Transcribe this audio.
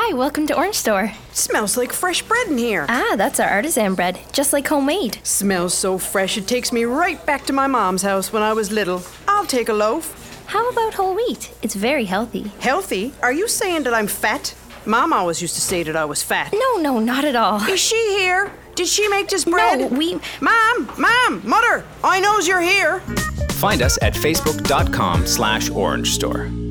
Hi, welcome to Orange Store. Smells like fresh bread in here. Ah, that's our artisan bread, just like homemade. Smells so fresh it takes me right back to my mom's house when I was little. I'll take a loaf. How about whole wheat? It's very healthy. Healthy? Are you saying that I'm fat? Mom always used to say that I was fat. No, not at all. Is she here? Did she make this bread? No, Mom, Mother, I knows you're here. Find us at facebook.com/orangestore.